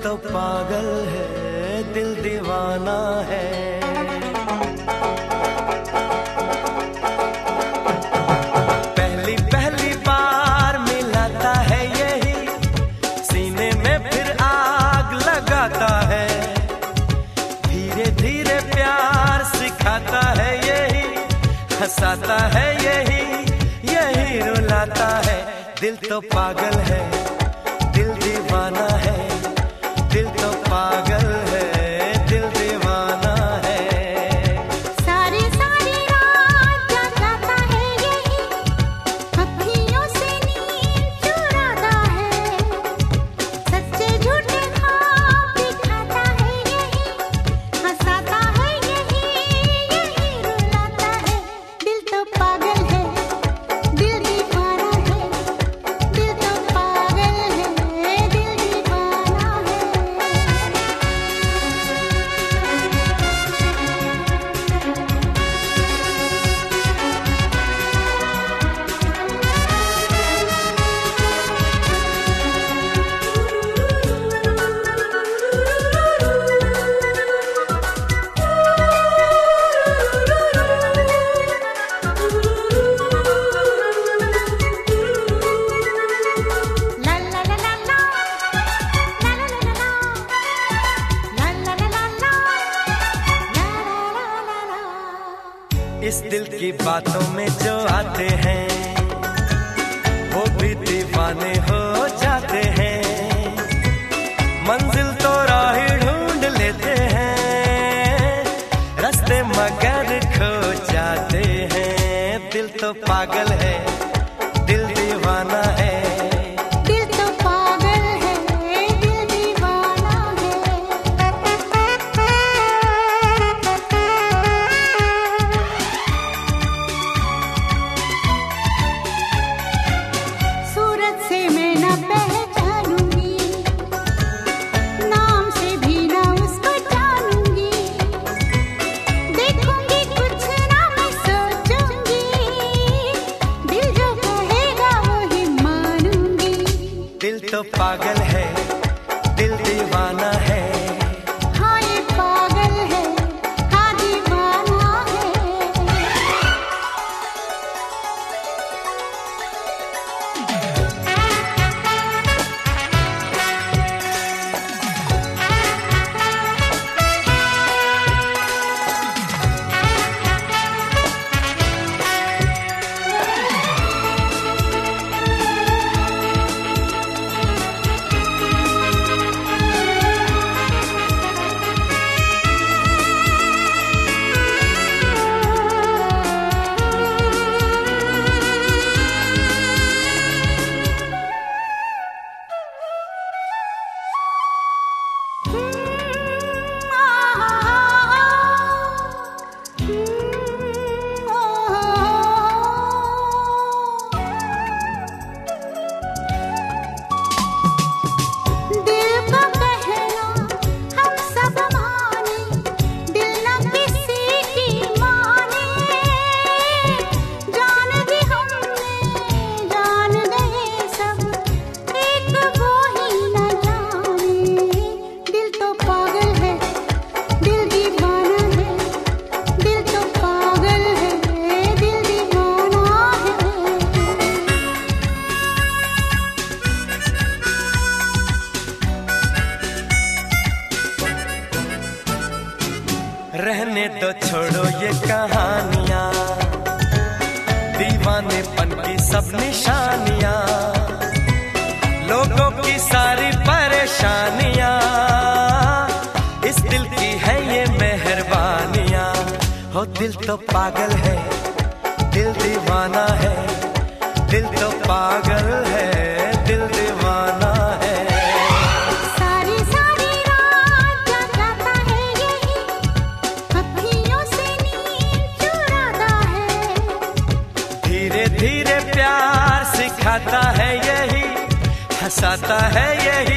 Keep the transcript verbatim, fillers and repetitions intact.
तो पागल है, दिल दीवाना है। पहली पहली बार मिलाता है यही, सीने में फिर आग लगाता है। धीरे धीरे प्यार सिखाता है यही, हंसाता है यही, यही रुलाता है। दिल तो पागल है, दिल दीवाना है। दिल तो पागल है, दिल दीवाना है। सारी सारी रात जगाता है यही, अखियों से नींद चुराता है। सच्चे झूठे ख्वाब दिखाता है यही, हंसाता है यही, यही रुलाता है। दिल तो पागल है, दिल दीवाना है। दिल तो पागल है, दिल दीवाना है। La la la la la, la la la la la, la la la la la, la la la la। इस दिल की बातों में जो आते हैं, वो भी दीवाने हो जाते हैं। मंजिल तो राह ढूंढ लेते हैं, रास्ते मगर खो जाते हैं। दिल तो पागल है, दिल दीवाना है। दिल तो पागल है, दिल दीवाना है। सूरत से मैं न पहचानूंगी, नाम से भी न उसको जानूंगी। देखूंगी कुछ ना मैं सोचूंगी, दिल जो कहेगा वही मानूंगी। दिल तो पागल है, दिल दीवाना है। हाँ ये पागल है, हाँ दीवाना है। दिल का कहना हम सब माने, दिल न किसी की माने। जान दी हमने, जान गए सब, एक वो ही न जाने। दिल तो पागल है, दिल दीवाना है। दिल तो पागल है, दिल दीवाना है। रहने तो छोड़ो ये कहानियां, दीवानेपन की सब निशानियां, लोगों की सारी परेशानियां। इस दिल की है ये मेहरबानियां। हो दिल तो पागल है, दिल दीवाना है। दिल तो पागल है, दिल दीवाना है। सारी सारी रात जगाता है यही, अखियों से नींद चुराता है। धीरे धीरे प्यार सिखाता है यही, हंसाता है यही,